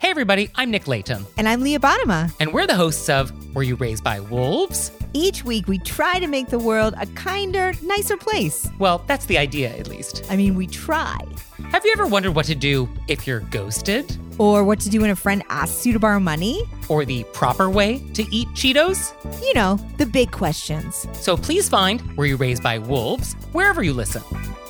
Hey everybody, I'm Nick Layton. And I'm Leah Bottima. And we're the hosts of Were You Raised by Wolves? Each week we try to make the world a kinder, nicer place. Well, that's the idea, at least. I mean, we try. Have you ever wondered what to do if you're ghosted? Or what to do when a friend asks you to borrow money? Or the proper way to eat Cheetos? You know, the big questions. So please find Were You Raised by Wolves wherever you listen.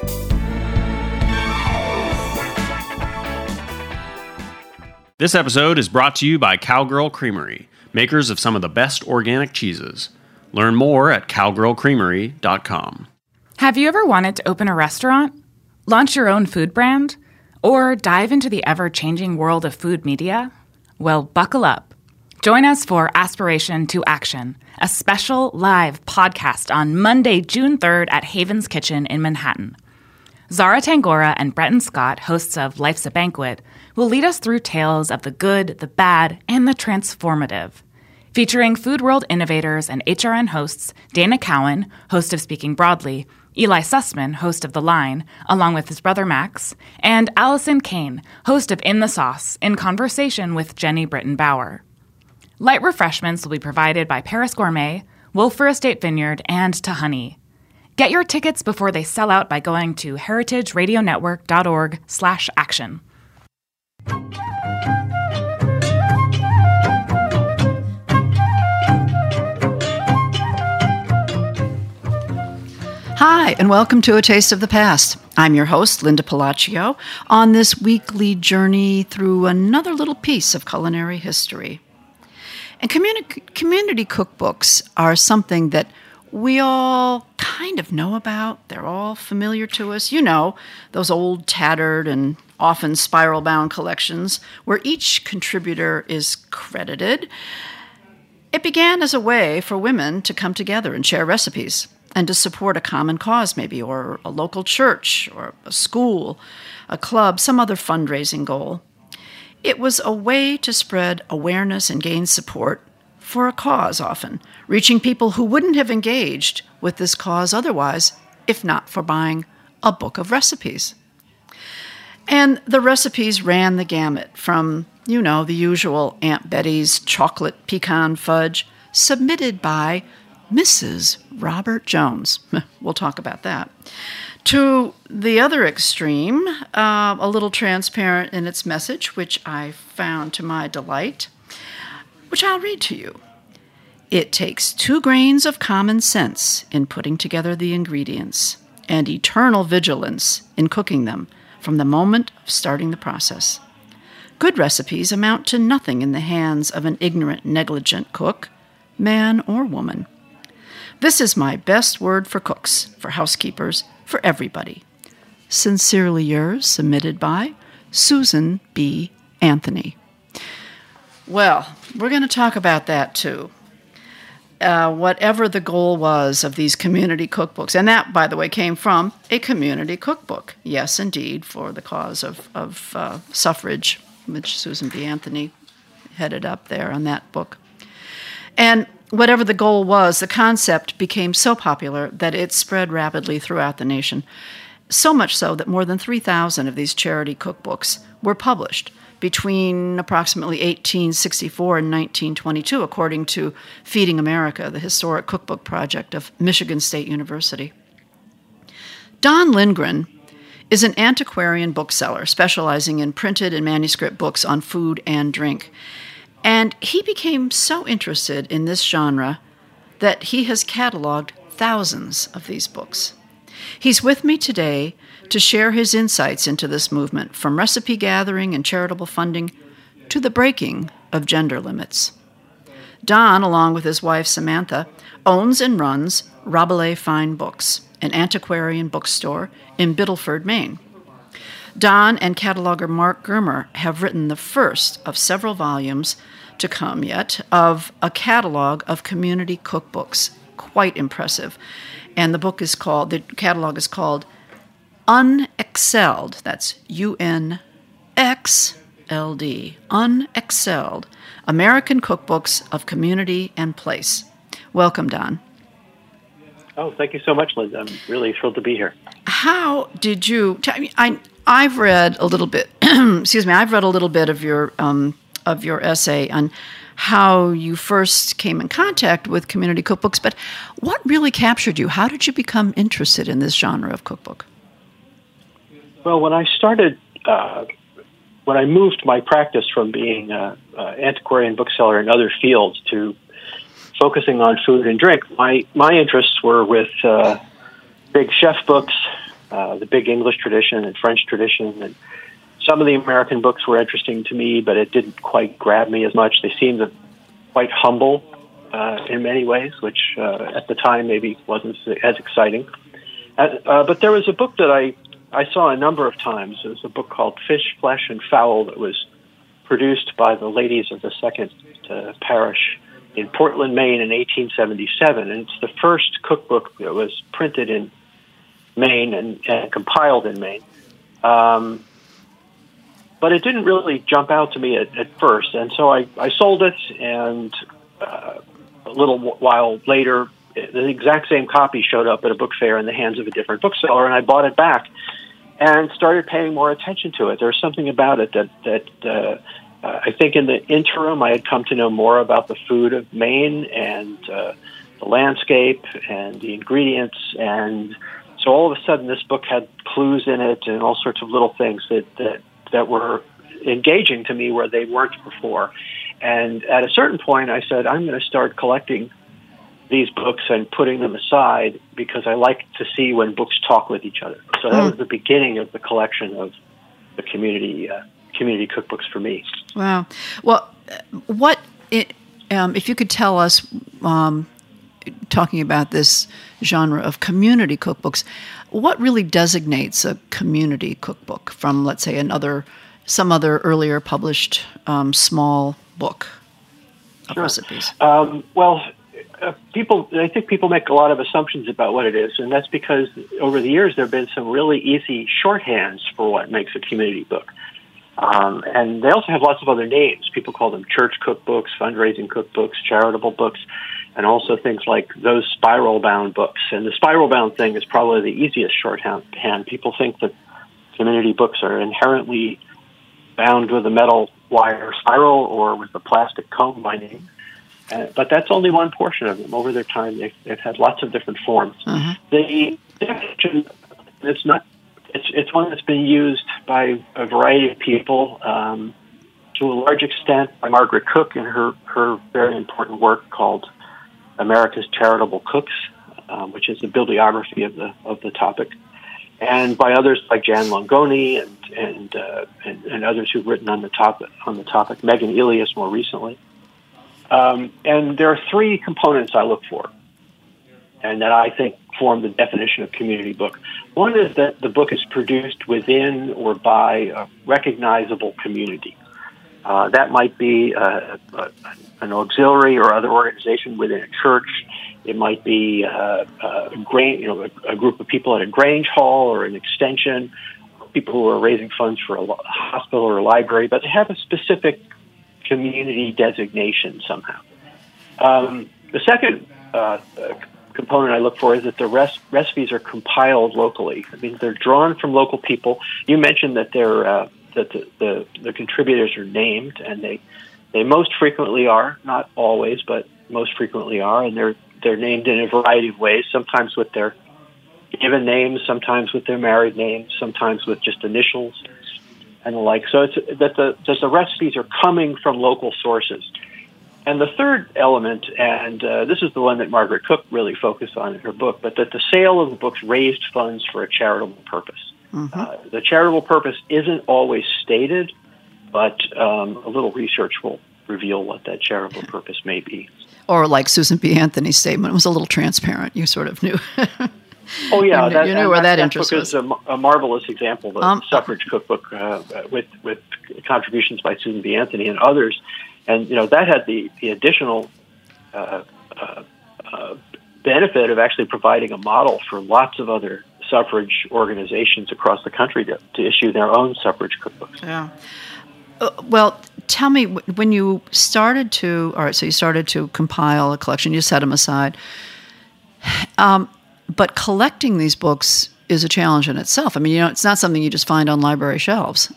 This episode is brought to you by Cowgirl Creamery, makers of some of the best organic cheeses. Learn more at cowgirlcreamery.com. Have you ever wanted to open a restaurant? Launch your own food brand? Or dive into the ever-changing world of food media? Well, buckle up. Join us for Aspiration to Action, a special live podcast on Monday, June 3rd at Haven's Kitchen in Manhattan. Zara Tangora and Bretton Scott, hosts of Life's a Banquet, will lead us through tales of the good, the bad, and the transformative. Featuring Food World innovators and HRN hosts Dana Cowan, host of Speaking Broadly, Eli Sussman, host of The Line, along with his brother Max, and Allison Kane, host of In the Sauce, in conversation with Jenny Britton Bauer. Light refreshments will be provided by Paris Gourmet, Wolfer Estate Vineyard, and Tahani. Get your tickets before they sell out by going to heritageradionetwork.org/action. Hi, and welcome to A Taste of the Past. I'm your host, Linda Palacio, on this weekly journey through another little piece of culinary history. And community cookbooks are something that we all kind of know about. They're all familiar to us. You know, those old, tattered, and often spiral-bound collections where each contributor is credited. It began as a way for women to come together and share recipes and to support a common cause maybe, or a local church, or a school, a club, some other fundraising goal. It was a way to spread awareness and gain support for a cause often, reaching people who wouldn't have engaged with this cause otherwise, if not for buying a book of recipes. And the recipes ran the gamut from, you know, the usual Aunt Betty's chocolate pecan fudge, submitted by Mrs. Robert Jones. We'll talk about that. To the other extreme, a little transparent in its message, which I found to my delight, which I'll read to you. It takes 2 grains of common sense in putting together the ingredients and eternal vigilance in cooking them from the moment of starting the process. Good recipes amount to nothing in the hands of an ignorant, negligent cook, man or woman. This is my best word for cooks, for housekeepers, for everybody. Sincerely yours, submitted by Susan B. Anthony. Well, we're going to talk about that too. Whatever the goal was of these community cookbooks, and that, by the way, came from a community cookbook. Yes, indeed, for the cause of suffrage, which Susan B. Anthony headed up there on that book. And whatever the goal was, the concept became so popular that it spread rapidly throughout the nation. So much so that more than 3,000 of these charity cookbooks were published between approximately 1864 and 1922, according to Feeding America, the historic cookbook project of Michigan State University. Don Lindgren is an antiquarian bookseller specializing in printed and manuscript books on food and drink. And he became so interested in this genre that he has cataloged thousands of these books. He's with me today to share his insights into this movement, from recipe gathering and charitable funding to the breaking of gender limits. Don, along with his wife Samantha, owns and runs Rabelais Fine Books, an antiquarian bookstore in Biddleford, Maine. Don and cataloger Mark Germer have written the first of several volumes to come yet of a catalog of community cookbooks. Quite impressive. And the catalog is called Unexcelled. That's UNXLD. Unexcelled. American Cookbooks of Community and Place. Welcome, Don. Oh, thank you so much, Linda. I'm really thrilled to be here. How did you... I've read a little bit. Excuse me. I've read a little bit of your essay on how you first came in contact with community cookbooks. But what really captured you? How did you become interested in this genre of cookbook? Well, when I started, when I moved my practice from being an antiquarian bookseller in other fields to focusing on food and drink, my interests were with big chef books, the big English tradition and French tradition, and some of the American books were interesting to me, but it didn't quite grab me as much. They seemed quite humble in many ways, which at the time maybe wasn't as exciting. But there was a book that I saw a number of times. It was a book called Fish, Flesh, and Fowl that was produced by the ladies of the Second Parish in Portland, Maine in 1877. And it's the first cookbook that was printed in Maine and compiled in Maine. But it didn't really jump out to me at first. And so I sold it, and a little while later, the exact same copy showed up at a book fair in the hands of a different bookseller, and I bought it back and started paying more attention to it. There was something about it that I think in the interim I had come to know more about the food of Maine and the landscape and the ingredients. And so all of a sudden this book had clues in it and all sorts of little things that were engaging to me where they weren't before. And at a certain point I said, I'm going to start collecting these books and putting them aside because I like to see when books talk with each other. So that was the beginning of the collection of the community cookbooks for me. Wow. Well, if you could tell us, talking about this genre of community cookbooks, what really designates a community cookbook from, let's say, some other earlier published small book of recipes? I think people make a lot of assumptions about what it is, and that's because over the years there have been some really easy shorthands for what makes a community book. And they also have lots of other names. People call them church cookbooks, fundraising cookbooks, charitable books, and also things like those spiral-bound books. And the spiral-bound thing is probably the easiest shorthand. People think that community books are inherently bound with a metal wire spiral or with a plastic comb binding. But that's only one portion of them. Over their time, they've had lots of different forms. The definition, it's one that's been used by a variety of people, to a large extent by Margaret Cook in her very important work called America's Charitable Cooks, which is a bibliography of the topic, and by others like Jan Longoni and others who've written on the topic. Megan Elias more recently. And there are three components I look for, and that I think form the definition of community book. One is that the book is produced within or by a recognizable community. That might be an auxiliary or other organization within a church. It might be a group of people at a Grange Hall or an extension, people who are raising funds for a hospital or a library, but they have a specific community designation somehow. The second component I look for is that the recipes are compiled locally. I mean, they're drawn from local people. You mentioned that the contributors are named, and they most frequently are, not always, but most frequently are, and they're named in a variety of ways, sometimes with their given names, sometimes with their married names, sometimes with just initials and the like. So it's that the recipes are coming from local sources. And the third element, and this is the one that Margaret Cook really focused on in her book, but that the sale of the books raised funds for a charitable purpose. The charitable purpose isn't always stated, but a little research will reveal what that charitable purpose may be. Or like Susan B. Anthony's statement, it was a little transparent. You sort of knew. Oh, yeah. You knew where that interest was. That book is a marvelous example, the suffrage cookbook with contributions by Susan B. Anthony and others. And, that had the additional benefit of actually providing a model for lots of other suffrage organizations across the country to issue their own suffrage cookbooks. Yeah. Well, tell me, when you started to compile a collection, you set them aside. But collecting these books is a challenge in itself. I mean, it's not something you just find on library shelves.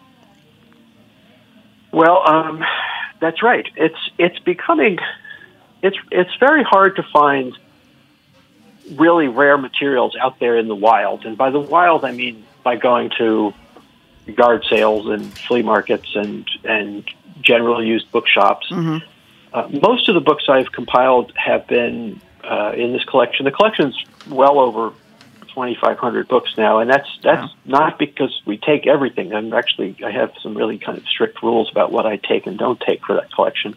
Well, that's right. It's becoming it's very hard to find really rare materials out there in the wild. And by the wild, I mean by going to yard sales and flea markets and general used bookshops. Mm-hmm. Most of the books I've compiled have been in this collection. The collection's well over 2,500 books now, and that's not because we take everything. I have some really kind of strict rules about what I take and don't take for that collection.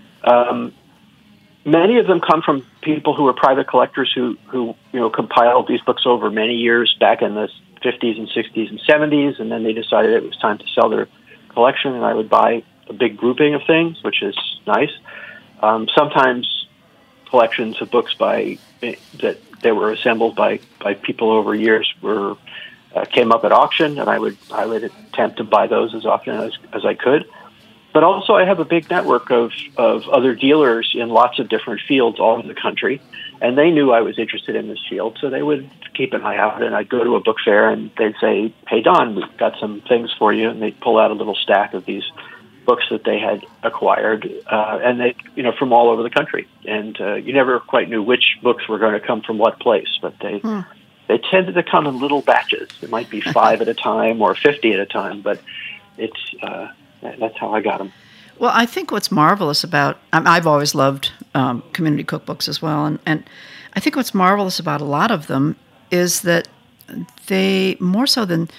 Many of them come from people who are private collectors who compiled these books over many years back in the 50s and 60s and 70s, and then they decided it was time to sell their collection, and I would buy a big grouping of things, which is nice. Sometimes collections of books that were assembled by people over years came up at auction, and I would attempt to buy those as often as I could. But also I have a big network of other dealers in lots of different fields all over the country, and they knew I was interested in this field, so they would keep an eye out, and I'd go to a book fair, and they'd say, "Hey, Don, we've got some things for you," and they'd pull out a little stack of these books that they had acquired, and they, from all over the country. And you never quite knew which books were going to come from what place, but they tended to come in little batches. It might be 5 at a time or 50 at a time, but that's how I got them. Well, I think what's marvelous about, I've always loved community cookbooks as well, and I think what's marvelous about a lot of them is that they, more so than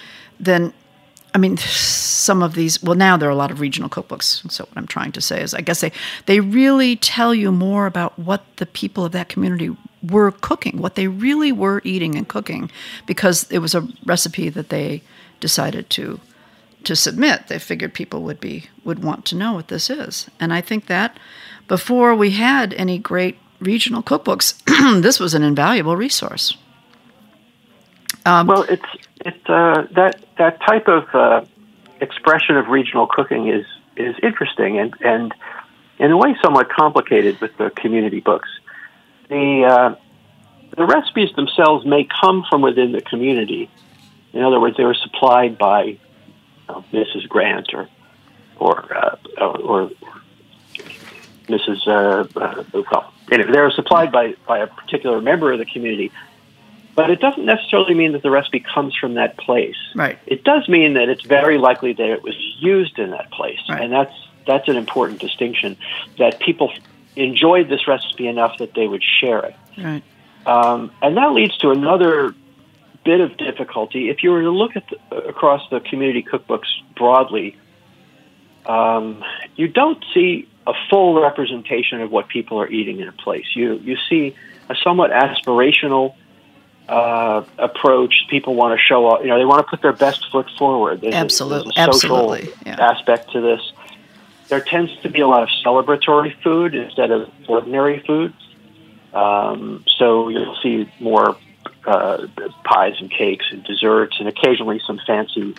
some of these, well, now there are a lot of regional cookbooks, so what I'm trying to say is I guess they really tell you more about what the people of that community were cooking, what they really were eating and cooking, because it was a recipe that they decided to submit. They figured people would want to know what this is. And I think that before we had any great regional cookbooks, this was an invaluable resource. Well, that type of expression of regional cooking is interesting and in a way somewhat complicated with the community books. The recipes themselves may come from within the community. In other words, they were supplied by Mrs. Grant or Mrs. Anyway, they were supplied by a particular member of the community. But it doesn't necessarily mean that the recipe comes from that place. Right. It does mean that it's very likely that it was used in that place, right. And that's an important distinction. That people enjoyed this recipe enough that they would share it. Right. And that leads to another bit of difficulty. If you were to look at across the community cookbooks broadly, you don't see a full representation of what people are eating in a place. You see a somewhat aspirational approach. People want to show off. They want to put their best foot forward. There's Absolutely, a social absolutely, yeah. aspect to this. There tends to be a lot of celebratory food instead of ordinary food. So you'll see more pies and cakes and desserts, and occasionally some fancy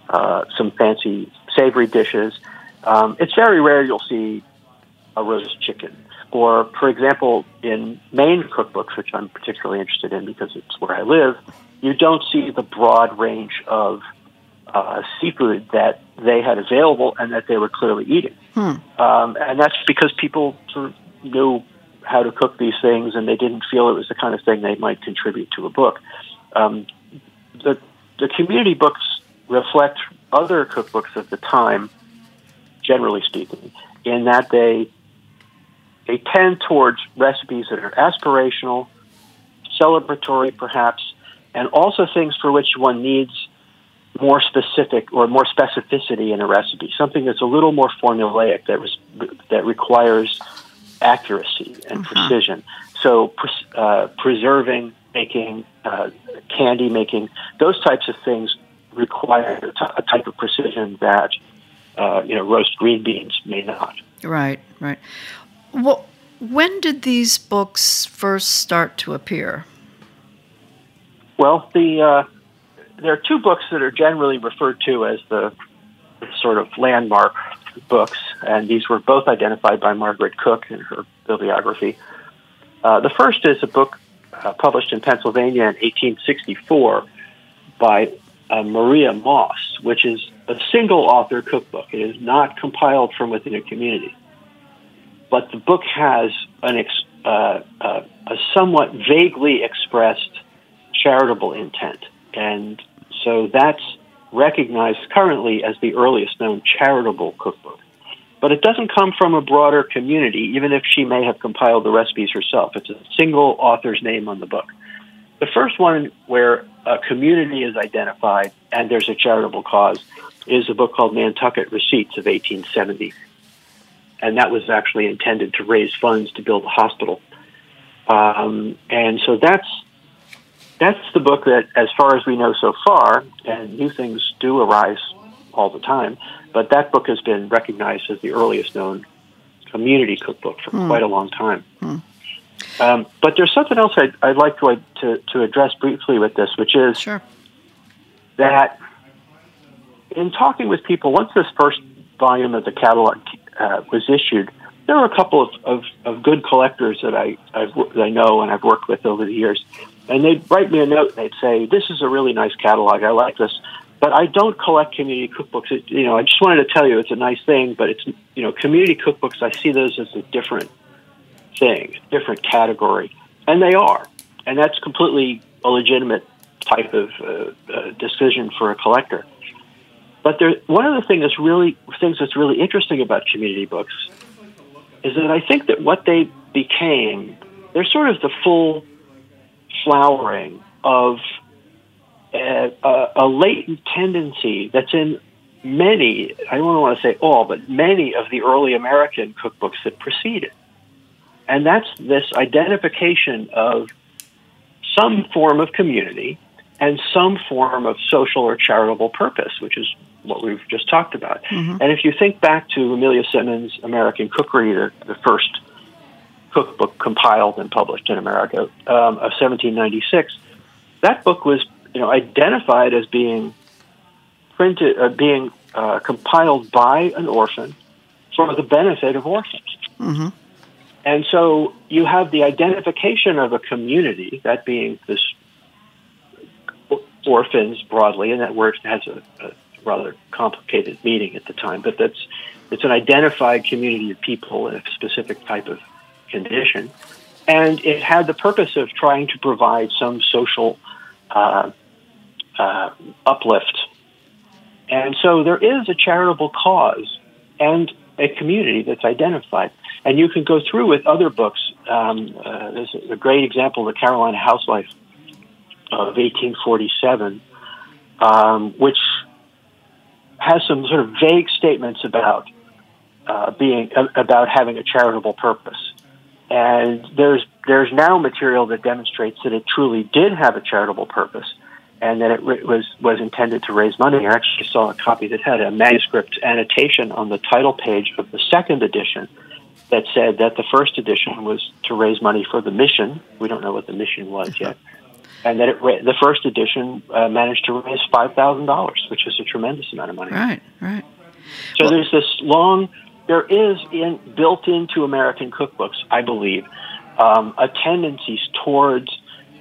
savory dishes. It's very rare you'll see a roast chicken. Or, for example, in Maine cookbooks, which I'm particularly interested in because it's where I live, you don't see the broad range of seafood that they had available and that they were clearly eating. And that's because people sort of knew how to cook these things, and they didn't feel it was the kind of thing they might contribute to a book. The community books reflect other cookbooks of the time, generally speaking, in that they tend towards recipes that are aspirational, celebratory perhaps, and also things for which one needs more specific or more specificity in a recipe, something that's a little more formulaic, that requires accuracy and precision. So preserving, making, candy making, those types of things require a type of precision that roast green beans may not. Right. Well, when did these books first start to appear? Well, there are two books that are generally referred to as the sort of landmark books, and these were both identified by Margaret Cook in her bibliography. The first is a book published in Pennsylvania in 1864 by Maria Moss, which is a single-author cookbook. It is not compiled from within a community. But the book has a somewhat vaguely expressed charitable intent. And so that's recognized currently as the earliest known charitable cookbook. But it doesn't come from a broader community, even if she may have compiled the recipes herself. It's a single author's name on the book. The first one where a community is identified and there's a charitable cause is a book called Nantucket Receipts of 1870. And that was actually intended to raise funds to build a hospital. And so that's the book that, as far as we know so far, and new things do arise all the time, but that book has been recognized as the earliest known community cookbook for quite a long time. But there's something else I'd like to address briefly with this, which is that in talking with people, once this first volume of the catalog was issued, there were a couple of good collectors that I know and I've worked with over the years, and they'd write me a note and they'd say, "This is a really nice catalog. I like this, but I don't collect community cookbooks. I just wanted to tell you it's a nice thing, but it's community cookbooks. I see those as a different thing, different category, and they are, and that's completely a legitimate type of decision for a collector." But one of the things that's really interesting about community books is that I think that what they became, they're sort of the full flowering of a latent tendency that's in many, I don't want to say all, but many of the early American cookbooks that preceded. And that's this identification of some form of community and some form of social or charitable purpose, which is what we've just talked about. Mm-hmm. And if you think back to Amelia Simmons' American Cookery, the first cookbook compiled and published in America of 1796, that book was identified as being compiled by an orphan for the benefit of orphans. Mm-hmm. And so you have the identification of a community, that being this orphans broadly, and that word has a rather complicated meaning at the time, but it's an identified community of people in a specific type of condition. And it had the purpose of trying to provide some social uplift. And so there is a charitable cause and a community that's identified. And you can go through with other books. There's a great example, The Carolina Housewife of 1847, which has some sort of vague statements about having a charitable purpose. And there's now material that demonstrates that it truly did have a charitable purpose, and that it was intended to raise money. I actually saw a copy that had a manuscript annotation on the title page of the second edition that said that the first edition was to raise money for the mission. We don't know what the mission was yet. And that the first edition managed to raise $5,000, which is a tremendous amount of money. Right. So there's this there is built into American cookbooks, I believe, a tendency towards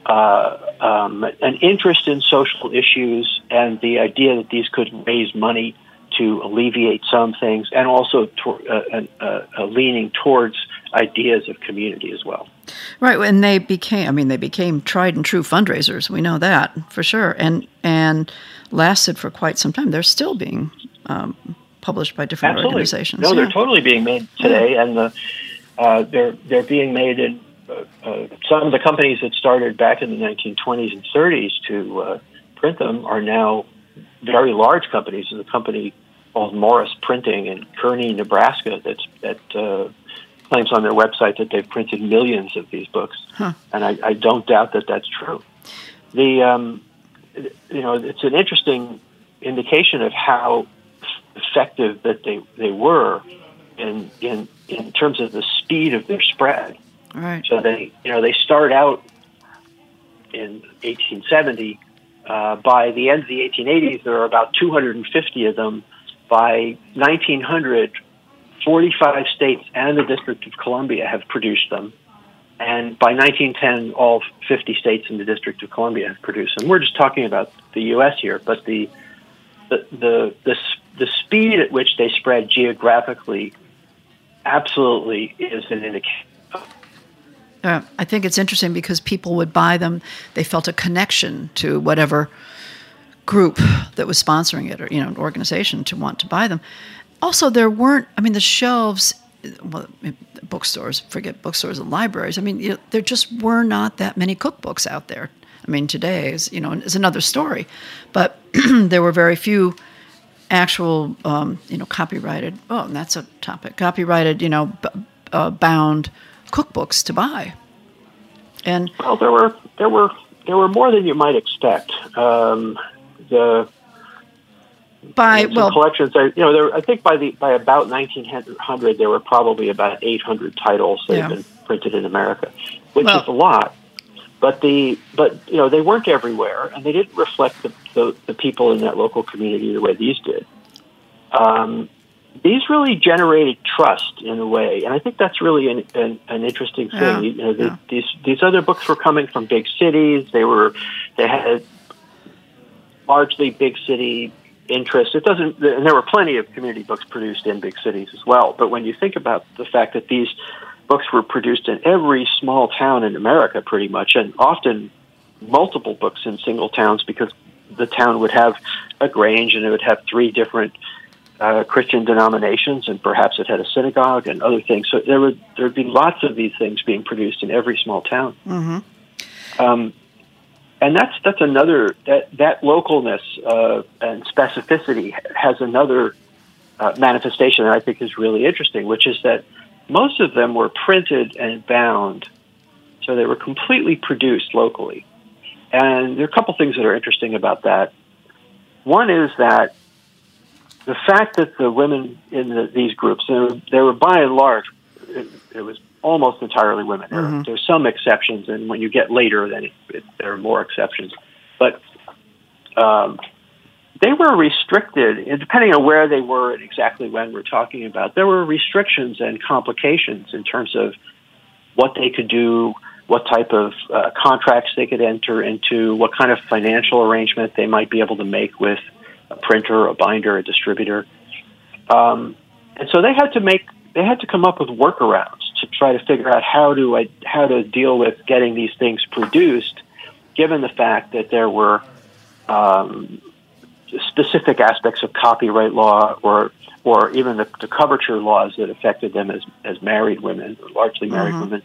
an interest in social issues and the idea that these could raise money to alleviate some things, and also a leaning towards ideas of community as well. Right, and they became tried and true fundraisers. We know that for sure, and lasted for quite some time. They're still being published by different organizations. No, they're totally being made today, and they're being made in some of the companies that started back in the 1920s and 30s to print them are now very large companies. There's a company called Morris Printing in Kearney, Nebraska, that claims on their website that they've printed millions of these books, and I don't doubt that that's true. It's an interesting indication of how effective that they were in terms of the speed of their spread. Right. So they start out in 1870. By the end of the 1880s, there are about 250 of them. By 1900, 45 states and the District of Columbia have produced them. And by 1910, all 50 states in the District of Columbia have produced them. We're just talking about the U.S. here, but the speed at which they spread geographically absolutely is an indication. I think it's interesting because people would buy them. They felt a connection to whatever group that was sponsoring it, or an organization to want to buy them. Also, there weren't. The shelves, bookstores. Forget bookstores and libraries. There just were not that many cookbooks out there. Today is another story, but there were very few actual, copyrighted. Oh, and that's a topic. Copyrighted, bound cookbooks to buy. And well, there were more than you might expect. Collections. I think by about 1900, there were probably about 800 titles that had been printed in America, which is a lot. But they weren't everywhere, and they didn't reflect the people in that local community the way these did. These really generated trust in a way, and I think that's really an interesting thing. These other books were coming from big cities. They had largely big city interest. And there were plenty of community books produced in big cities as well. But when you think about the fact that these books were produced in every small town in America, pretty much, and often multiple books in single towns, because the town would have a grange and it would have 3 different Christian denominations, and perhaps it had a synagogue and other things. So there would be lots of these things being produced in every small town. Mm-hmm. And that's another, that localness and specificity has another manifestation that I think is really interesting, which is that most of them were printed and bound, so they were completely produced locally. And there are a couple things that are interesting about that. One is that the fact that the women in these groups, they were by and large, it was almost entirely women. Mm-hmm. There's some exceptions, and when you get later, then there are more exceptions. But they were restricted, and depending on where they were and exactly when we're talking about, there were restrictions and complications in terms of what they could do, what type of contracts they could enter into, what kind of financial arrangement they might be able to make with a printer, a binder, a distributor. And so they had to come up with workarounds to try to figure out how to deal with getting these things produced, given the fact that there were specific aspects of copyright law or even the coverture laws that affected them as married women, or largely married women,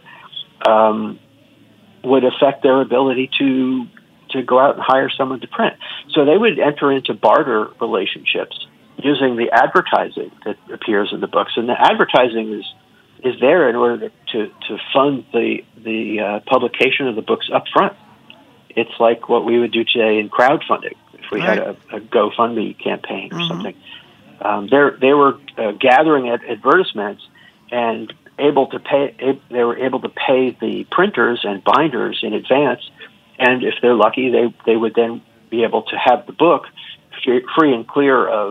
would affect their ability to go out and hire someone to print. So they would enter into barter relationships using the advertising that appears in the books, and the advertising is there in order to fund the publication of the books up front. It's like what we would do today in crowdfunding if we had a GoFundMe campaign or something. They were gathering advertisements and able to pay. They were able to pay the printers and binders in advance, and if they're lucky, they would then be able to have the book free and clear of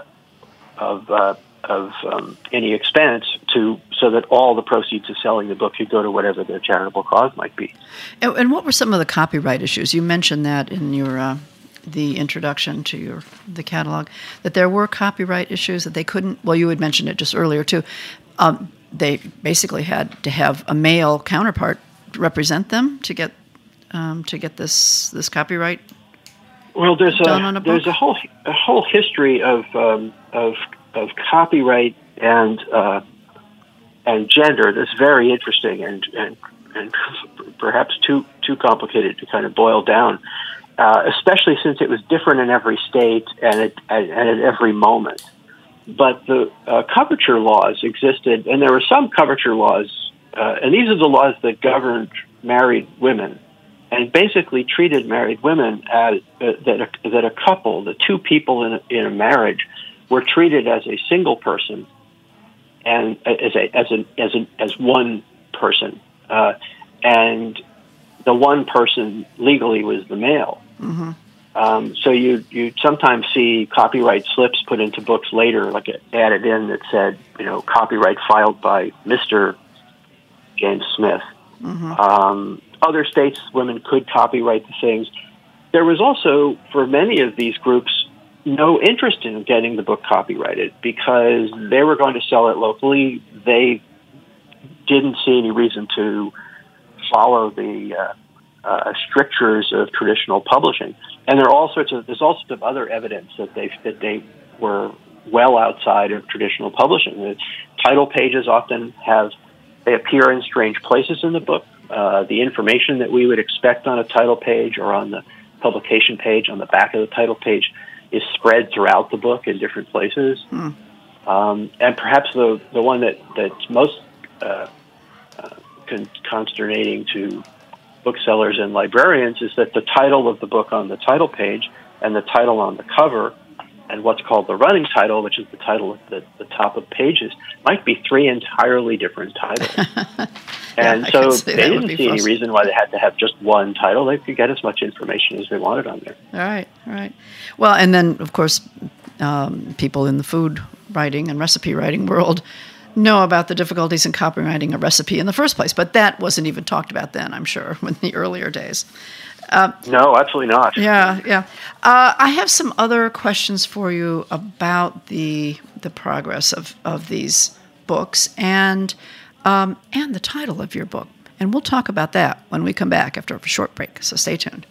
any expense, so that all the proceeds of selling the book could go to whatever the charitable cause might be. And what were some of the copyright issues? You mentioned that in your the introduction to the catalog, that there were copyright issues that they couldn't. Well, you had mentioned it just earlier too. They basically had to have a male counterpart represent them to get this copyright. Well, there's a whole history of copyright and gender that's very interesting and perhaps too complicated to kind of boil down, especially since it was different in every state and at every moment. But the coverture laws existed, and there were some coverture laws, and these are the laws that governed married women, and basically treated married women as that a couple, the two people in a marriage, were treated as a single person and as one person, and the one person legally was the male. Mm-hmm. So you sometimes see copyright slips put into books later, like added in that said, copyright filed by Mr. James Smith. Other states, women could copyright the things. There was also, for many of these groups, no interest in getting the book copyrighted because they were going to sell it locally. They didn't see any reason to follow the strictures of traditional publishing. And there's all sorts of other evidence that they were well outside of traditional publishing. The title pages often they appear in strange places in the book. The information that we would expect on a title page or on the publication page on the back of the title page is spread throughout the book in different places. And perhaps the one that's most consternating to booksellers and librarians is that the title of the book on the title page and the title on the cover and what's called the running title, which is the title at the top of pages, might be three entirely different titles. And so they didn't see any reason why they had to have just one title. They could get as much information as they wanted on there. All right. Well, and then, of course, people in the food writing and recipe writing world know about the difficulties in copywriting a recipe in the first place, but that wasn't even talked about then, I'm sure, in the earlier days. No, absolutely not. Yeah. I have some other questions for you about the progress of these books and the title of your book. And we'll talk about that when we come back after a short break, so stay tuned.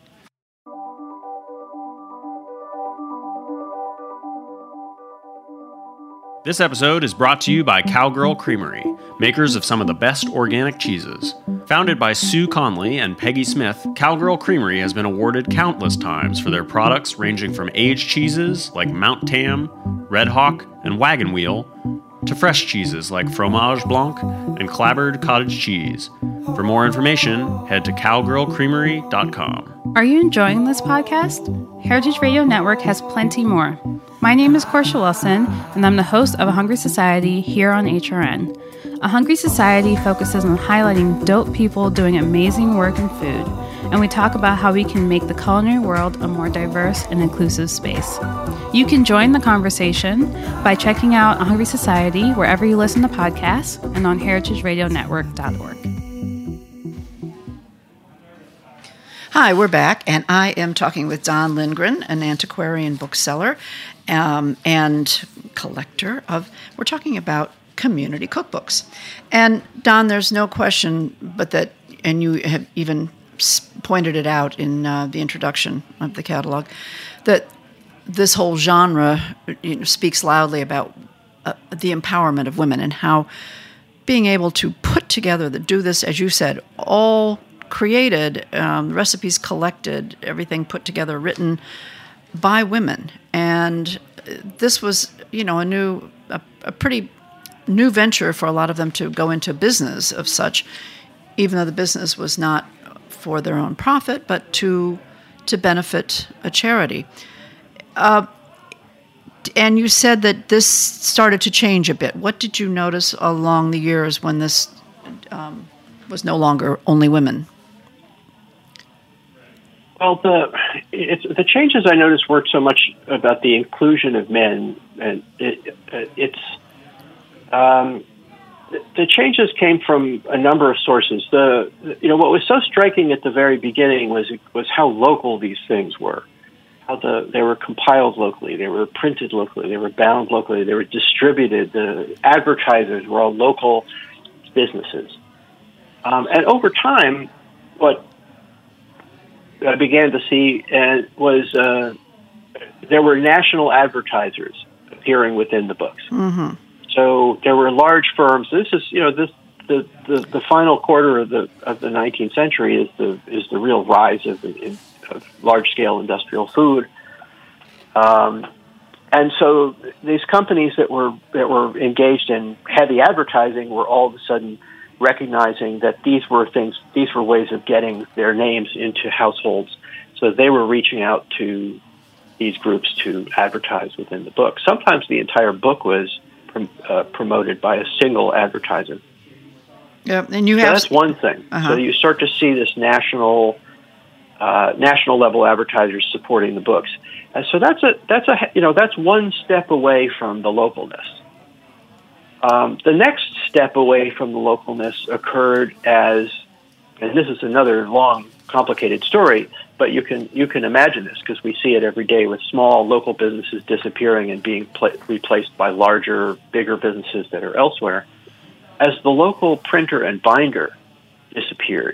This episode is brought to you by Cowgirl Creamery, makers of some of the best organic cheeses. Founded by Sue Conley and Peggy Smith, Cowgirl Creamery has been awarded countless times for their products ranging from aged cheeses like Mount Tam, Red Hawk, and Wagon Wheel, to fresh cheeses like Fromage Blanc and Clabbered Cottage Cheese. For more information, head to cowgirlcreamery.com. Are you enjoying this podcast? Heritage Radio Network has plenty more. My name is Portia Wilson, and I'm the host of A Hungry Society here on HRN. A Hungry Society focuses on highlighting dope people doing amazing work in food, and we talk about how we can make the culinary world a more diverse and inclusive space. You can join the conversation by checking out A Hungry Society wherever you listen to podcasts and on heritageradionetwork.org. Hi, we're back, and I am talking with Don Lindgren, an antiquarian bookseller and collector of, we're talking about community cookbooks. And Don, there's no question but that, and you have even pointed it out in the introduction of the catalog, that this whole genre speaks loudly about the empowerment of women and how being able to put together, do this, as you said, all created, recipes collected, everything put together, written by women. And this was, a pretty new venture for a lot of them to go into business of such, even though the business was not for their own profit, but to benefit a charity. And you said that this started to change a bit. What did you notice along the years when this was no longer only women? Well, the changes I noticed weren't so much about the inclusion of men, and the changes came from a number of sources. What was so striking at the very beginning was how local these things were. How they were compiled locally, they were printed locally, they were bound locally, they were distributed. The advertisers were all local businesses, and over time, what I began to see was there were national advertisers appearing within the books. Mm-hmm. So there were large firms. This is the final quarter of the 19th century is the real rise of large scale industrial food, and so these companies that were engaged in heavy advertising were all of a sudden recognizing that these were ways of getting their names into households. So they were reaching out to these groups to advertise within the book. Sometimes the entire book was promoted by a single advertiser. Yeah, and that's one thing. Uh-huh. So you start to see this national level advertisers supporting the books, and so that's one step away from the localness. The next step away from the localness occurred as, and this is another long, complicated story, but you can imagine this because we see it every day with small local businesses disappearing and being replaced by larger, bigger businesses that are elsewhere. As the local printer and binder disappeared,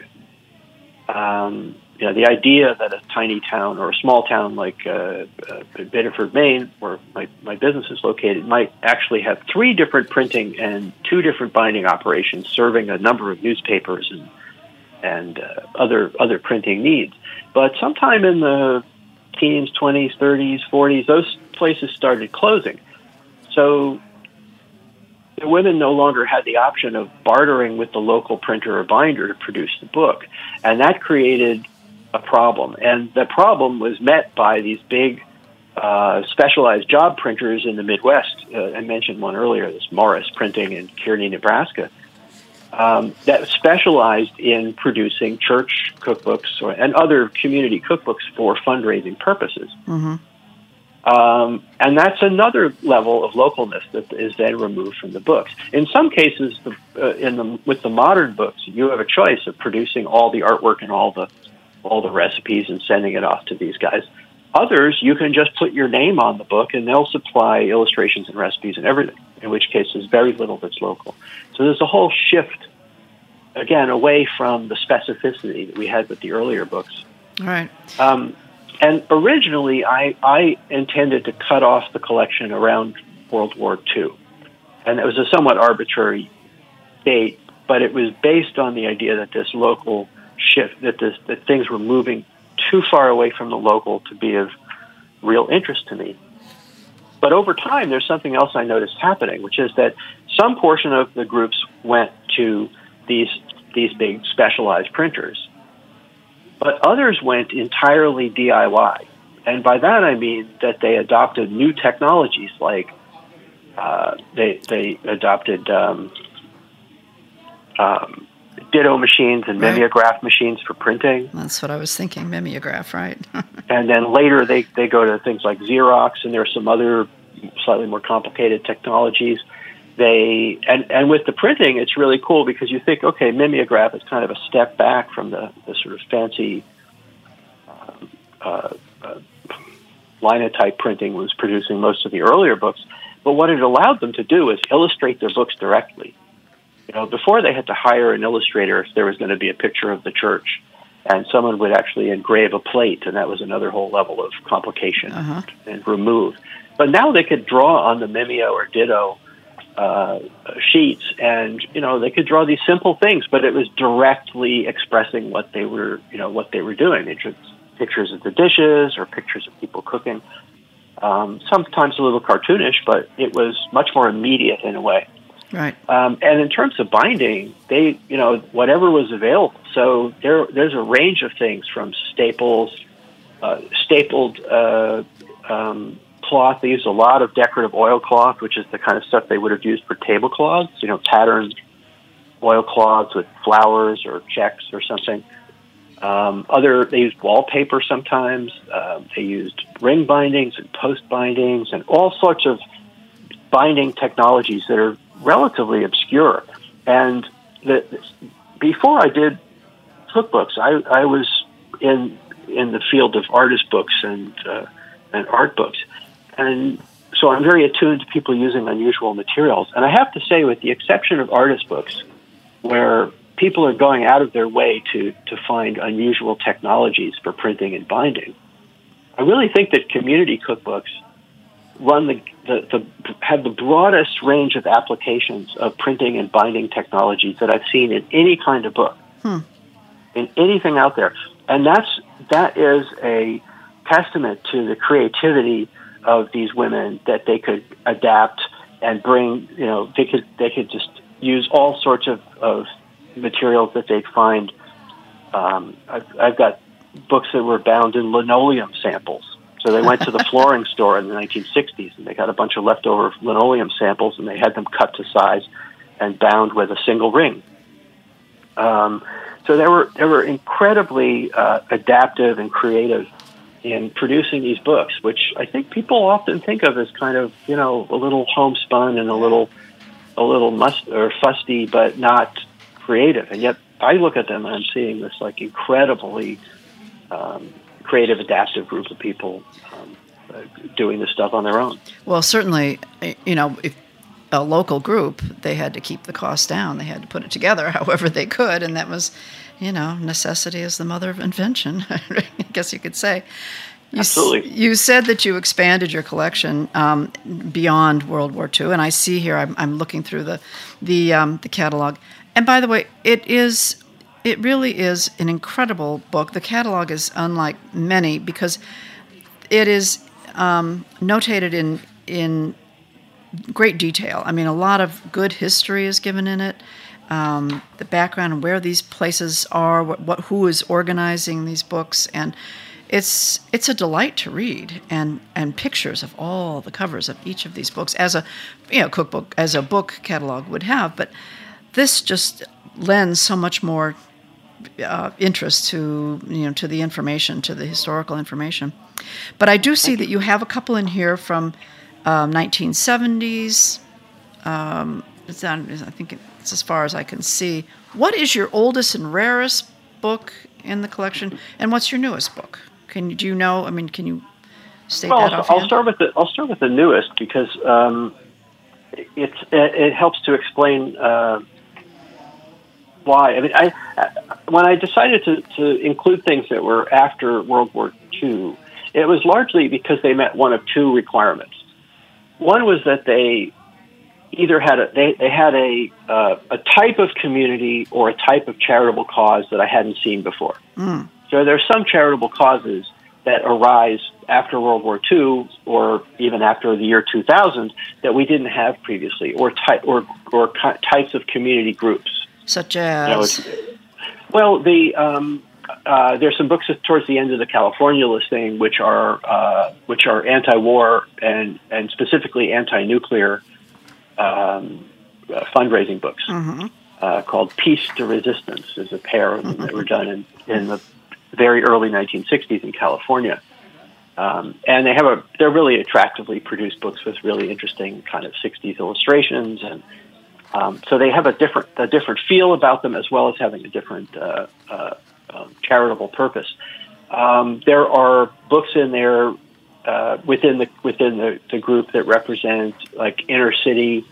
the idea that a tiny town or a small town like Biddeford, Maine, where my business is located, might actually have 3 different printing and 2 different binding operations serving a number of newspapers and other printing needs. But sometime in the teens, 20s, 30s, 40s, those places started closing. So the women no longer had the option of bartering with the local printer or binder to produce the book. And that created a problem. And the problem was met by these big specialized job printers in the Midwest. I mentioned one earlier, this Morris Printing in Kearney, Nebraska, that specialized in producing church cookbooks and other community cookbooks for fundraising purposes. Mm-hmm. And that's another level of localness that is then removed from the books. In some cases, with the modern books, you have a choice of producing all the artwork and all the recipes and sending it off to these guys. Others, you can just put your name on the book and they'll supply illustrations and recipes and everything, in which case there's very little that's local. So there's a whole shift, again, away from the specificity that we had with the earlier books. All right. And originally, I intended to cut off the collection around World War II. And it was a somewhat arbitrary date, but it was based on the idea that this local shift, that things were moving too far away from the local to be of real interest to me. But over time, there's something else I noticed happening, which is that some portion of the groups went to these big specialized printers, but others went entirely DIY. And by that I mean that they adopted new technologies, like they adopted ditto machines and mimeograph machines for printing. That's what I was thinking, mimeograph, right? And then later they go to things like Xerox, and there are some other slightly more complicated technologies. And with the printing, it's really cool because you think, okay, mimeograph is kind of a step back from the sort of fancy linotype printing was producing most of the earlier books. But what it allowed them to do is illustrate their books directly. Before they had to hire an illustrator if there was going to be a picture of the church, and someone would actually engrave a plate, and that was another whole level of complication and remove. But now they could draw on the Mimeo or Ditto sheets, and they could draw these simple things, but it was directly expressing what they were doing. They drew pictures of the dishes or pictures of people cooking. Sometimes a little cartoonish, but it was much more immediate in a way. Right. And in terms of binding, they, whatever was available. So there's a range of things from stapled cloth. They used a lot of decorative oilcloth, which is the kind of stuff they would have used for tablecloths, patterned oilcloths with flowers or checks or something. They used wallpaper sometimes. They used ring bindings and post bindings and all sorts of binding technologies that are relatively obscure. And before I did cookbooks, I was in the field of artist books and art books. And so I'm very attuned to people using unusual materials. And I have to say, with the exception of artist books, where people are going out of their way to find unusual technologies for printing and binding, I really think that community cookbooks have the broadest range of applications of printing and binding technologies that I've seen in any kind of book, in anything out there. And that is a testament to the creativity of these women, that they could adapt and bring, they could just use all sorts of materials that they'd find. I've got books that were bound in linoleum samples. So they went to the flooring store in the 1960s, and they got a bunch of leftover linoleum samples, and they had them cut to size and bound with a single ring. So they were incredibly adaptive and creative in producing these books, which I think people often think of as kind of, a little homespun and a little a little fusty, but not creative. And yet I look at them and I'm seeing this like incredibly creative, adaptive group of people doing this stuff on their own. Well, certainly, if a local group, they had to keep the cost down. They had to put it together however they could, and that was, necessity is the mother of invention, I guess you could say. Absolutely. You said that you expanded your collection beyond World War II, and I see here, I'm looking through the catalog. And by the way, it really is an incredible book. The catalog is unlike many because it is notated in great detail. I mean, a lot of good history is given in it, the background and where these places are, who is organizing these books, and it's a delight to read, and pictures of all the covers of each of these books, as a cookbook, as a book catalog would have. But this just lends so much more interest to the information, to the historical information. But I do see that you have a couple in here from 1970s. I think it's as far as I can see. What is your oldest and rarest book in the collection, and what's your newest book? Can you state that offhand? I'll start with the newest because it helps to explain why. I mean, when I decided to include things that were after World War II, it was largely because they met one of two requirements. One was that they either had a type of community or a type of charitable cause that I hadn't seen before. Mm. So there's some charitable causes that arise after World War II or even after the year 2000 that we didn't have previously, or types of community groups. Such as? There's some books towards the end of the California listing which are anti-war and specifically anti-nuclear fundraising books. Mm-hmm. Called Peace to Resistance. There's a pair of them that were done in the very early 1960s in California, and they're really attractively produced books with really interesting kind of 60s illustrations, and so they have a different feel about them, as well as having a different charitable purpose. There are books in there within the group that represent like inner city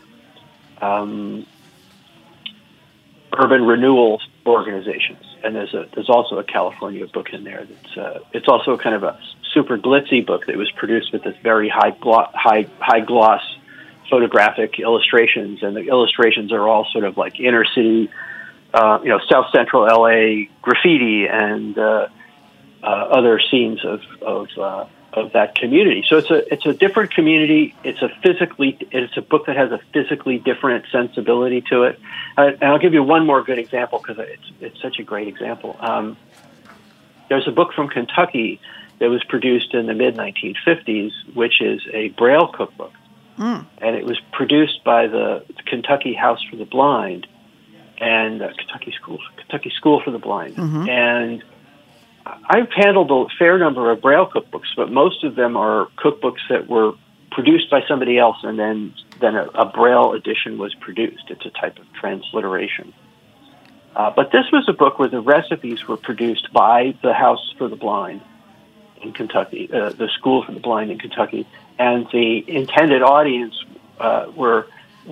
urban renewal organizations, and there's also a California book in there it's also kind of a super glitzy book that was produced with this very high gloss photographic illustrations, and the illustrations are all sort of like inner city, South Central LA graffiti and other scenes of that community. So it's a different community. It's a book that has a physically different sensibility to it. And I'll give you one more good example because it's such a great example. There's a book from Kentucky that was produced in the mid-1950s, which is a Braille cookbook. Mm. And it was produced by the Kentucky House for the Blind and Kentucky School for the Blind. Mm-hmm. And I've handled a fair number of Braille cookbooks, but most of them are cookbooks that were produced by somebody else, and then a Braille edition was produced. It's a type of transliteration. But this was a book where the recipes were produced by the House for the Blind in Kentucky, the School for the Blind in Kentucky, and the intended audience were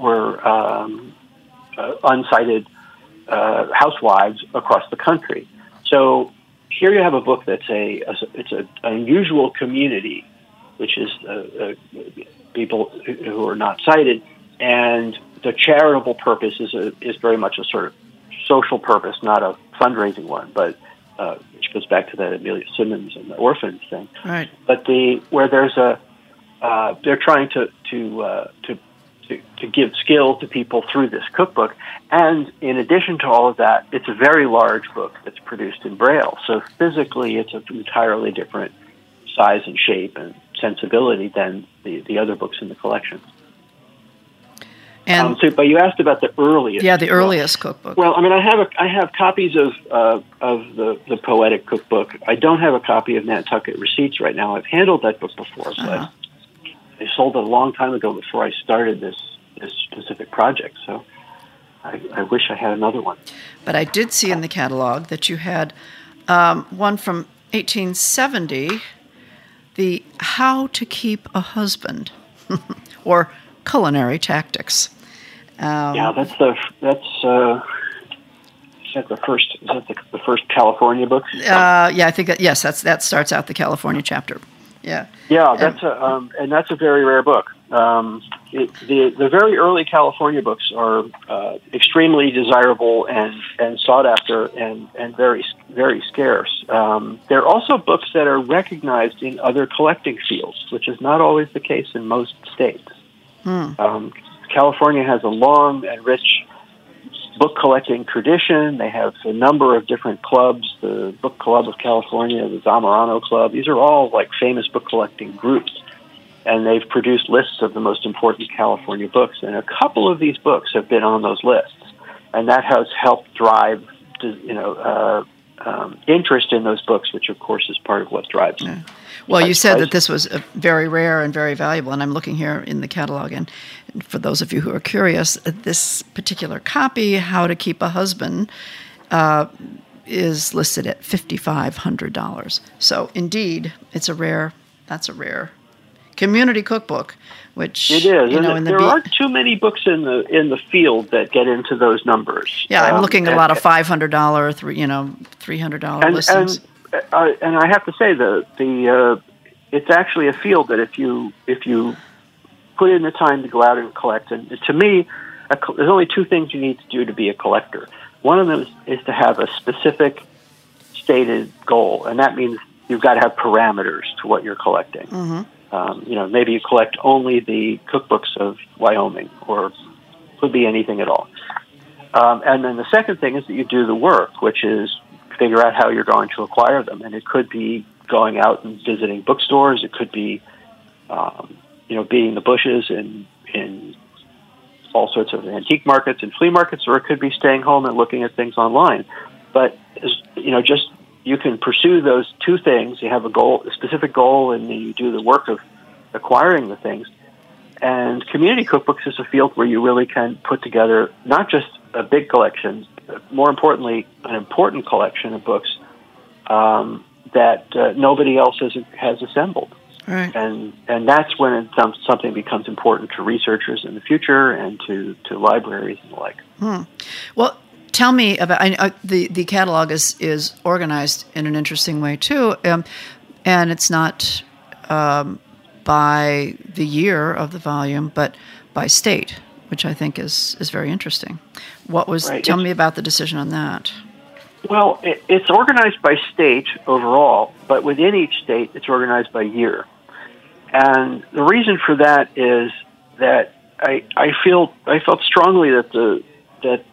unsighted housewives across the country. So here you have a book that's it's an unusual community, which is people who are not sighted, and the charitable purpose is very much a sort of social purpose, not a fundraising one, but which goes back to that Amelia Simmons and the orphans thing. Right. But where there's they're trying to give skill to people through this cookbook. And in addition to all of that, it's a very large book that's produced in Braille. So physically, it's an entirely different size and shape and sensibility than the other books in the collection. And but you asked about the earliest. Yeah, the earliest cookbook. Well, I mean, I have copies of the Poetic Cookbook. I don't have a copy of Nantucket Receipts right now. I've handled that book before, but I sold it a long time ago before I started this this specific project. So I wish I had another one. But I did see in the catalog that you had one from 1870, the How to Keep a Husband, or Culinary Tactics. That's the first California book? I think that starts out the California chapter. Yeah. Yeah, that's a very rare book. The very early California books are extremely desirable and sought after and very, very scarce. They're also books that are recognized in other collecting fields, which is not always the case in most states. California has a long and rich book collecting tradition. They have a number of different clubs, the Book Club of California, the Zamorano Club. These are all like famous book collecting groups. And they've produced lists of the most important California books. And a couple of these books have been on those lists. And that has helped drive, interest in those books, which of course is part of what drives them. Well, you said that this was very rare and very valuable, and I'm looking here in the catalog, and for those of you who are curious, this particular copy, How to Keep a Husband, is listed at $5,500. So, indeed, that's a rare community cookbook, which it is. There aren't too many books in the field that get into those numbers. Yeah, I'm looking at a lot of $500, $300 listings. And I have to say it's actually a field that if you put in the time to go out and collect, and to me, there's only two things you need to do to be a collector. One of them is to have a specific stated goal, and that means you've got to have parameters to what you're collecting. Mm-hmm. Maybe you collect only the cookbooks of Wyoming, or could be anything at all. And then the second thing is that you do the work, which is figure out how you're going to acquire them. And it could be going out and visiting bookstores. It could be, beating the bushes in all sorts of antique markets and flea markets, or it could be staying home and looking at things online. But, you can pursue those two things. You have a specific goal, and then you do the work of acquiring the things. And community cookbooks is a field where you really can put together not just a big collection, but more importantly, an important collection of books that nobody else has assembled. Right. And that's when something becomes important to researchers in the future and to libraries and the like. Well, tell me about the catalog is organized in an interesting way too, and it's not by the year of the volume, but by state, which I think is very interesting. Tell me about the decision on that. Well, it's organized by state overall, but within each state, it's organized by year. And the reason for that is that I felt strongly that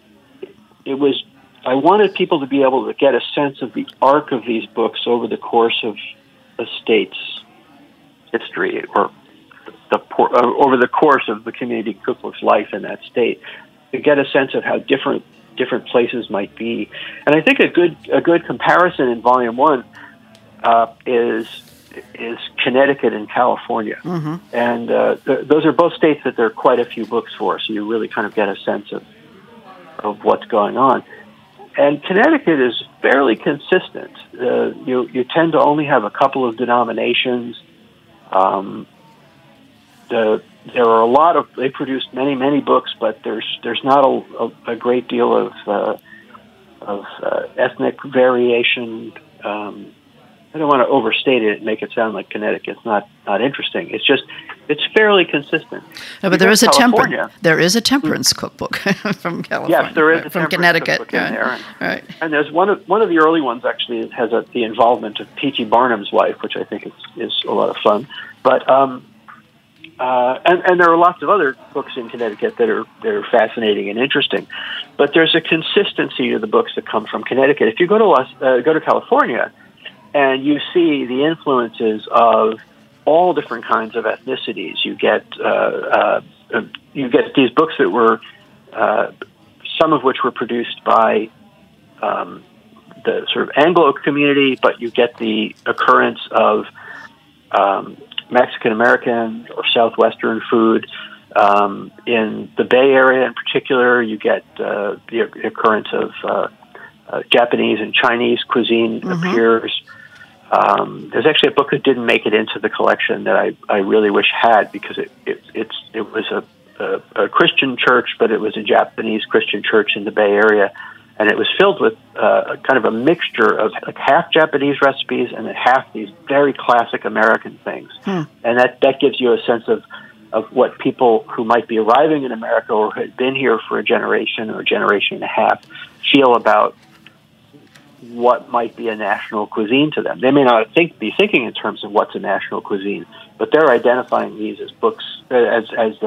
I wanted people to be able to get a sense of the arc of these books over the course of a state's history, or over the course of the community cookbook's life in that state, to get a sense of how different places might be. And I think a good comparison in Volume 1 is Connecticut and California. Mm-hmm. And those are both states that there are quite a few books for, so you really kind of get a sense of what's going on. And Connecticut is fairly consistent. You tend to only have a couple of denominations. There are a lot of, they produced many books, but there's not a great deal of ethnic variation. I don't want to overstate it and make it sound like Connecticut's not interesting. It's fairly consistent. No, but there is a temperance cookbook from California. Yes, there is a from Connecticut. In there. Right. And there's one of the early ones actually has the involvement of P.T. Barnum's wife, which I think is a lot of fun. But and there are lots of other books in Connecticut that are fascinating and interesting. But there's a consistency to the books that come from Connecticut. If you go to California, and you see the influences of all different kinds of ethnicities. You get these books that were some of which were produced by the sort of Anglo community, but you get the occurrence of Mexican American or Southwestern food. In the Bay Area in particular, you get the occurrence of Japanese and Chinese cuisine appears. There's actually a book that didn't make it into the collection that I really wish had, because it was a Christian church, but it was a Japanese Christian church in the Bay Area, and it was filled with kind of a mixture of like half Japanese recipes and half these very classic American things. And that gives you a sense of what people who might be arriving in America or had been here for a generation or a generation and a half feel about what might be a national cuisine to them. They may not be thinking in terms of what's a national cuisine, but they're identifying these as books, as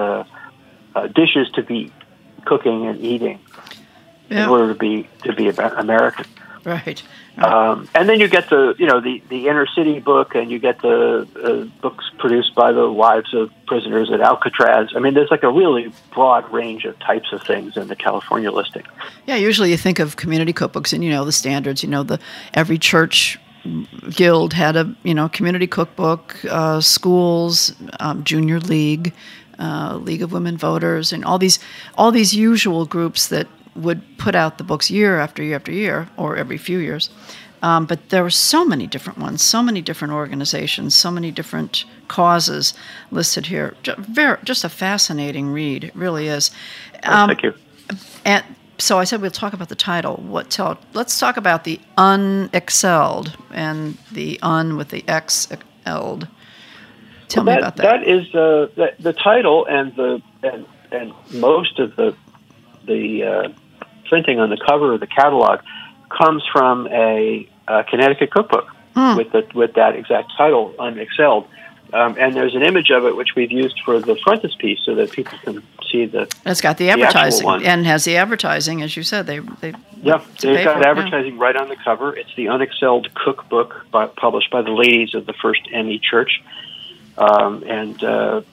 dishes to be cooking and eating in order to be American. Right. And then you get the inner city book, and you get the books produced by the wives of prisoners at Alcatraz. I mean, there's like a really broad range of types of things in the California listing. Yeah, usually you think of community cookbooks, and the standards. Every church guild had a community cookbook, schools, junior league, League of Women Voters, and all these usual groups that would put out the books year after year after year, or every few years. But there were so many different ones, so many different organizations, so many different causes listed here. Just a fascinating read, it really is. Thank you. And so I said we'll talk about the title. Let's talk about the unexcelled, and the with the X-elled. Tell me about that. That is the title, and most of the printing on the cover of the catalog comes from a Connecticut cookbook with that exact title, Unexcelled. And there's an image of it which we've used for the frontispiece so that people can see the. It's got the advertising, and has the advertising, as you said. They've got advertising right on the cover. It's the Unexcelled cookbook published by the ladies of the First ME Church, and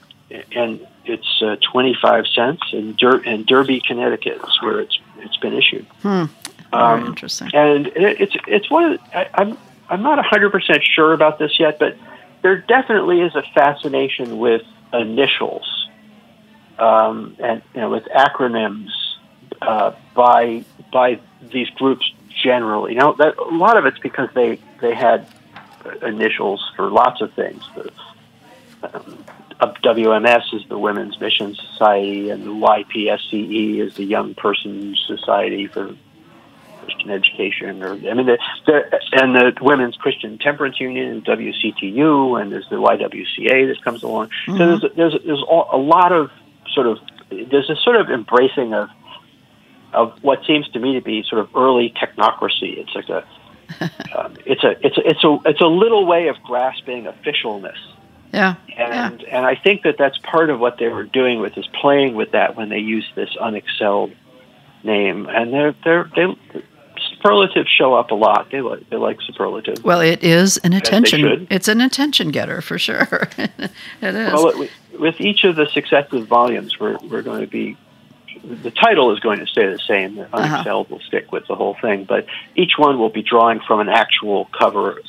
it's 25 cents in Derby, Connecticut, is where it's been issued. Very interesting. And it's one of I'm not 100% sure about this yet, but there definitely is a fascination with initials, and with acronyms by these groups generally. That a lot of it's because they had initials for lots of things. WMS is the Women's Mission Society, and the YPSCE is the Young Persons Society for Christian Education, and the Women's Christian Temperance Union, and WCTU, and there's the YWCA that comes along. So there's a lot of there's a sort of embracing of what seems to me to be sort of early technocracy. It's like it's a little way of grasping officialness. And I think that's part of what they were doing with this, playing with that when they used this Unexcelled name. And superlatives show up a lot. They like superlatives. Well, it is an attention. It's an attention getter for sure. It is. Well, with each of the successive volumes, we're going to be. The title is going to stay the same. The Unexcelled will stick with the whole thing, but each one will be drawing from an actual cover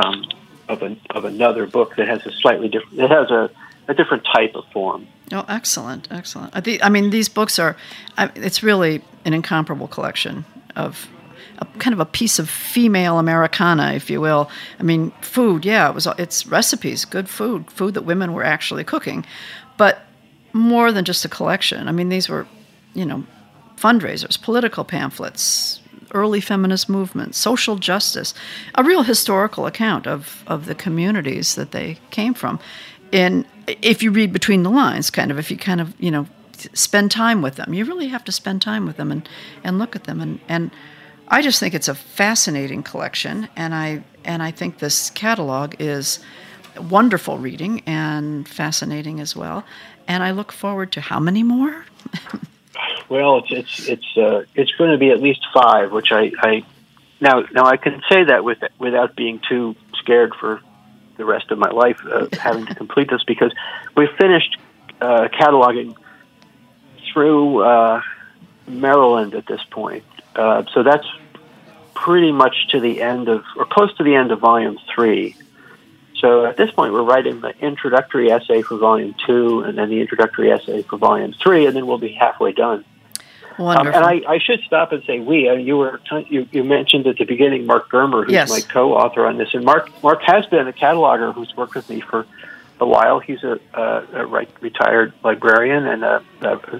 of another book that has a slightly different. It has a different type of form. Oh, excellent. I mean, these books are. It's really an incomparable collection of kind of a piece of female Americana, if you will. I mean, food. Yeah, it's recipes, good food that women were actually cooking, but more than just a collection. I mean, these were, fundraisers, political pamphlets, early feminist movements, social justice, a real historical account of the communities that they came from. And if you read between the lines, if you spend time with them, you really have to spend time with them and look at them. And I just think it's a fascinating collection, and I think this catalog is wonderful reading and fascinating as well. And I look forward to how many more? Well, it's going to be at least 5, which I now I can say that without being too scared for the rest of my life having to complete this, because we finished cataloging through Maryland at this point. So that's pretty much to the end of, or close to the end of Volume 3. So at this point, we're writing the introductory essay for Volume 2, and then the introductory essay for Volume 3, and then we'll be halfway done. Wonderful. And I should stop and say we. You mentioned at the beginning Mark Germer, who's Yes. my co-author on this, and Mark has been a cataloger who's worked with me for a while. He's a retired librarian and a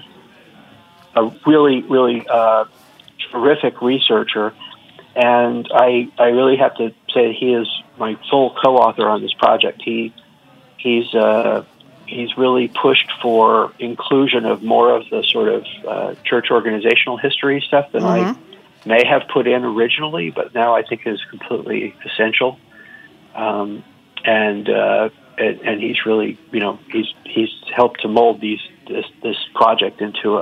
really terrific researcher. And I really have to say he is my sole co-author on this project. He's really pushed for inclusion of more of the sort of church organizational history stuff than I may have put in originally, but now I think is completely essential. And he's really, he's helped to mold this project into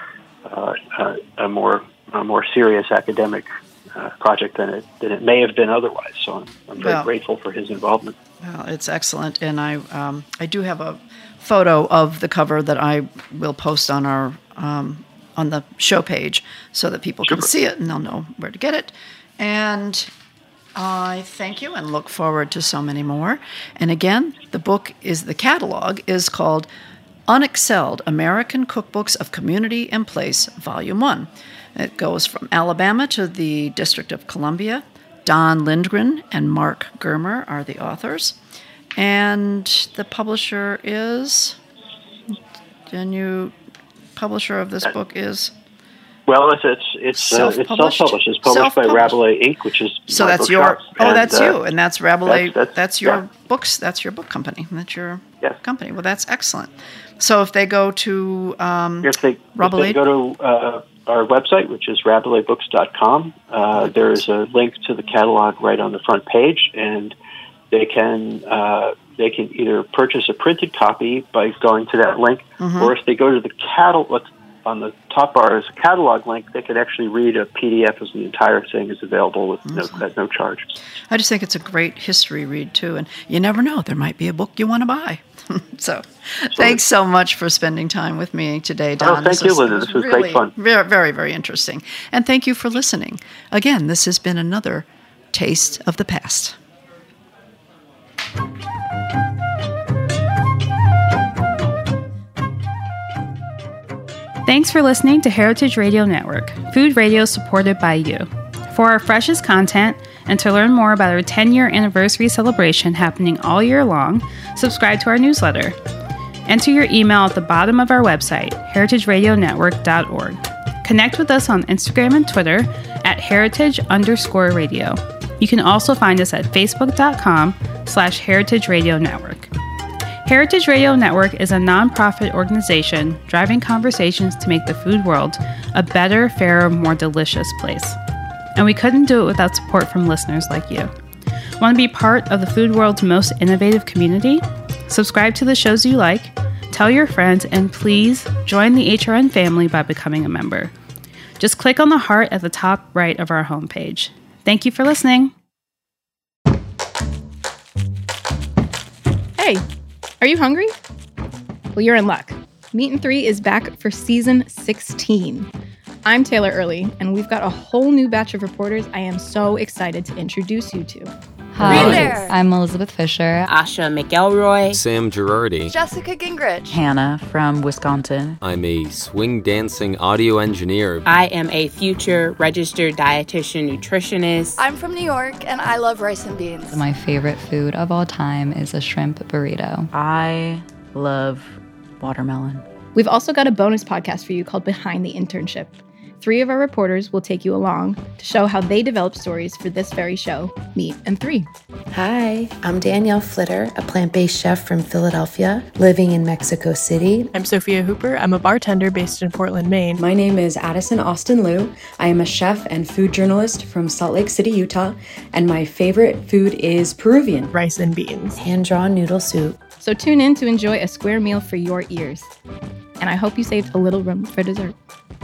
a more serious academic project than it may have been otherwise. So I'm very grateful for his involvement. Well, it's excellent, and I do have a photo of the cover that I will post on our on the show page so that people can see it and they'll know where to get it. And I thank you and look forward to so many more. And again, the catalog is called Unexcelled American Cookbooks of Community and Place, Volume 1. It goes from Alabama to the District of Columbia. Don Lindgren and Mark Germer are the authors. And the publisher is... publisher of this book is... Well, it's self-published. It's published by Rabelais Inc., which is so my that's bookshop. that's you, and that's Rabelais. That's your yeah. books. That's your book company. That's your Yes. company. Well, that's excellent. So if they go to If they go to our website, which is RabelaisBooks.com, there is a link to the catalog right on the front page, and they can either purchase a printed copy by going to that link, or if they go to the catalog. On the top bar is a catalog link. They could actually read a PDF as the entire thing is available at no charge. I just think it's a great history read, too. And you never know. There might be a book you want to buy. So thanks so much for spending time with me today, Don. Thank you, Linda. This was really great fun. Very, very, very interesting. And thank you for listening. Again, this has been another Taste of the Past. Thanks for listening to Heritage Radio Network, food radio supported by you. For our freshest content and to learn more about our 10-year anniversary celebration happening all year long, subscribe to our newsletter. Enter your email at the bottom of our website, heritageradionetwork.org. Connect with us on Instagram and Twitter at heritage_radio. You can also find us at facebook.com/Heritage Radio Network. Heritage Radio Network is a nonprofit organization driving conversations to make the food world a better, fairer, more delicious place. And we couldn't do it without support from listeners like you. Want to be part of the food world's most innovative community? Subscribe to the shows you like, tell your friends, and please join the HRN family by becoming a member. Just click on the heart at the top right of our homepage. Thank you for listening. Hey! Are you hungry? Well, you're in luck. Meat and 3 is back for season 16. I'm Taylor Early, and we've got a whole new batch of reporters I am so excited to introduce you to. Hi, I'm Elizabeth Fisher. Asha McElroy. Sam Girardi. Jessica Gingrich. Hannah from Wisconsin. I'm a swing dancing audio engineer. I am a future registered dietitian nutritionist. I'm from New York, and I love rice and beans. My favorite food of all time is a shrimp burrito. I love watermelon. We've also got a bonus podcast for you called Behind the Internship. 3 of our reporters will take you along to show how they developed stories for this very show, Meat and 3. Hi, I'm Danielle Flitter, a plant-based chef from Philadelphia, living in Mexico City. I'm Sophia Hooper. I'm a bartender based in Portland, Maine. My name is Addison Austin Liu. I am a chef and food journalist from Salt Lake City, Utah, and my favorite food is Peruvian. Rice and beans. Hand-drawn noodle soup. So tune in to enjoy a square meal for your ears. And I hope you saved a little room for dessert.